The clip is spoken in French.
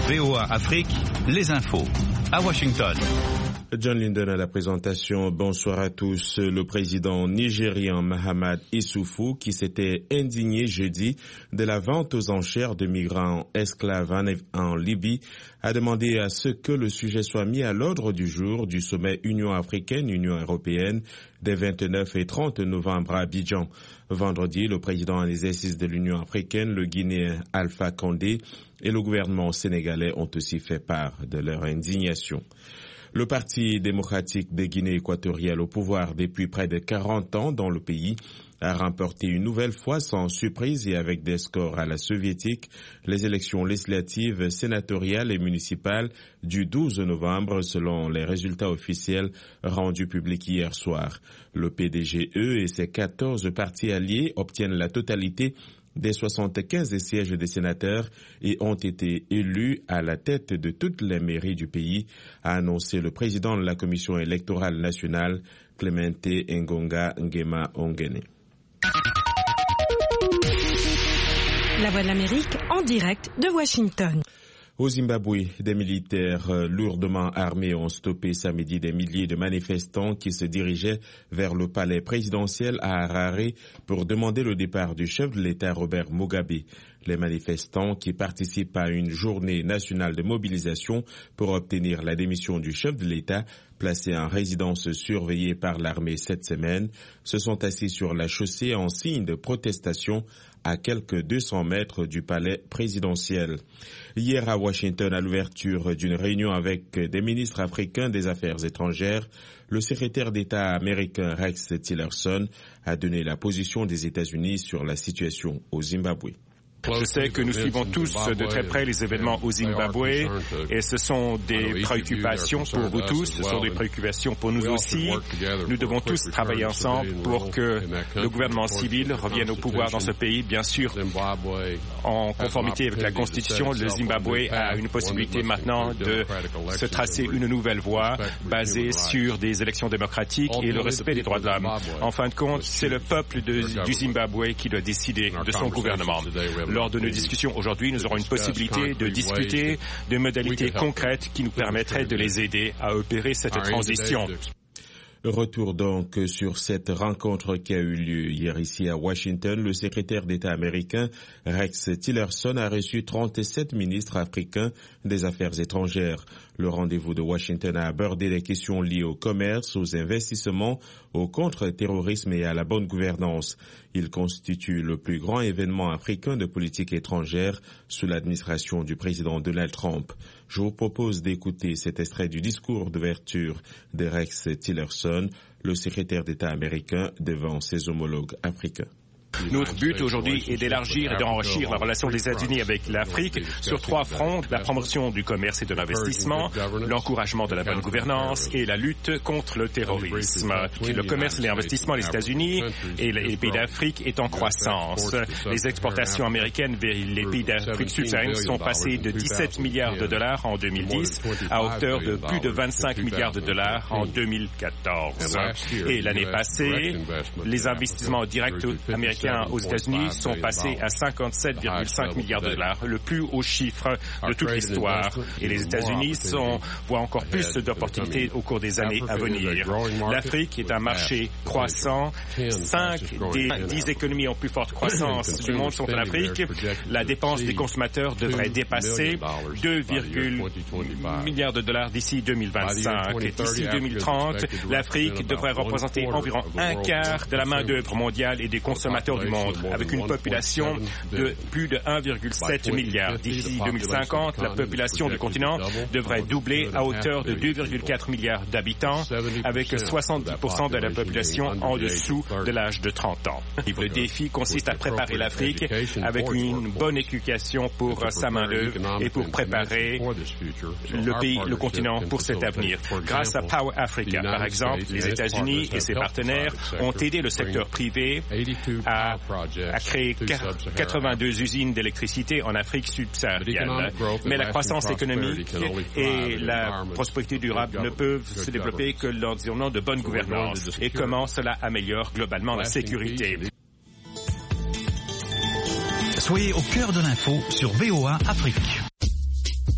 VOA Afrique, les infos. À Washington. John Linden à la présentation. Bonsoir à tous. Le président nigérian Mahamat Issoufou, qui s'était indigné jeudi de la vente aux enchères de migrants esclaves en Libye, a demandé à ce que le sujet soit mis à l'ordre du jour du sommet Union africaine-Union européenne des 29 et 30 novembre à Abidjan. Vendredi, le président en exercice de l'Union africaine, le Guinéen Alpha Condé, et le gouvernement sénégalais ont aussi fait part de leur indignation. Le Parti démocratique de Guinée équatoriale au pouvoir depuis près de 40 ans dans le pays a remporté une nouvelle fois sans surprise et avec des scores à la soviétique les élections législatives, sénatoriales et municipales du 12 novembre selon les résultats officiels rendus publics hier soir. Le PDGE et ses 14 partis alliés obtiennent la totalité des 75 sièges des sénateurs et ont été élus à la tête de toutes les mairies du pays, a annoncé le président de la Commission électorale nationale, Clemente Ngonga Nguema Ongene. La Voix de l'Amérique en direct de Washington. Au Zimbabwe, des militaires lourdement armés ont stoppé samedi des milliers de manifestants qui se dirigeaient vers le palais présidentiel à Harare pour demander le départ du chef de l'État Robert Mugabe. Les manifestants qui participent à une journée nationale de mobilisation pour obtenir la démission du chef de l'État, placé en résidence surveillée par l'armée cette semaine, se sont assis sur la chaussée en signe de protestation à quelques 200 mètres du palais présidentiel. Hier à Washington, à l'ouverture d'une réunion avec des ministres africains des Affaires étrangères, le secrétaire d'État américain Rex Tillerson a donné la position des États-Unis sur la situation au Zimbabwe. Je sais que nous suivons tous de très près les événements au Zimbabwe et ce sont des préoccupations pour vous tous, ce sont des préoccupations pour nous aussi. Nous devons tous travailler ensemble pour que le gouvernement civil revienne au pouvoir dans ce pays. Bien sûr, en conformité avec la Constitution, le Zimbabwe a une possibilité maintenant de se tracer une nouvelle voie basée sur des élections démocratiques et le respect des droits de l'homme. En fin de compte, c'est le peuple du Zimbabwe qui doit décider de son gouvernement. Lors de nos discussions aujourd'hui, nous aurons une possibilité de discuter de modalités concrètes qui nous permettraient de les aider à opérer cette transition. Retour donc sur cette rencontre qui a eu lieu hier ici à Washington. Le secrétaire d'État américain Rex Tillerson a reçu 37 ministres africains des Affaires étrangères. Le rendez-vous de Washington a abordé les questions liées au commerce, aux investissements, au contre-terrorisme et à la bonne gouvernance. Il constitue le plus grand événement africain de politique étrangère sous l'administration du président Donald Trump. Je vous propose d'écouter cet extrait du discours d'ouverture de Rex Tillerson, le secrétaire d'État américain devant ses homologues africains. Notre but aujourd'hui est d'élargir et d'enrichir la relation des États-Unis avec l'Afrique sur 3 fronts, la promotion du commerce et de l'investissement, l'encouragement de la bonne gouvernance et la lutte contre le terrorisme. Le commerce et l'investissement des États-Unis et les pays d'Afrique est en croissance. Les exportations américaines vers les pays d'Afrique subsaharienne sont passées de 17 milliards de dollars en 2010 à hauteur de plus de 25 milliards de dollars en 2014. Et l'année passée, les investissements directs américains aux États-Unis sont passés à 57,5 milliards de dollars, le plus haut chiffre de toute l'histoire. Et les États-Unis voient encore plus d'opportunités au cours des années à venir. L'Afrique est un marché croissant. 5 des 10 économies en plus forte croissance du monde sont en Afrique. La dépense des consommateurs devrait dépasser 2,1 milliards de dollars d'ici 2025. Et d'ici 2030, l'Afrique devrait représenter environ un quart de la main-d'œuvre mondiale et des consommateurs du monde, avec une population de plus de 1,7 milliard. D'ici 2050, la population du continent devrait doubler à hauteur de 2,4 milliards d'habitants, avec 70% de la population en dessous de l'âge de 30 ans. Le défi consiste à préparer l'Afrique avec une bonne éducation pour sa main-d'œuvre et pour préparer le continent pour cet avenir. Grâce à Power Africa, par exemple, les États-Unis et ses partenaires ont aidé le secteur privé à créé 82 usines d'électricité en Afrique subsaharienne. Mais la croissance économique et la prospérité durable ne peuvent se développer que dans de bonne gouvernance. Et comment cela améliore globalement la sécurité. Soyez au cœur de l'info sur VOA Afrique.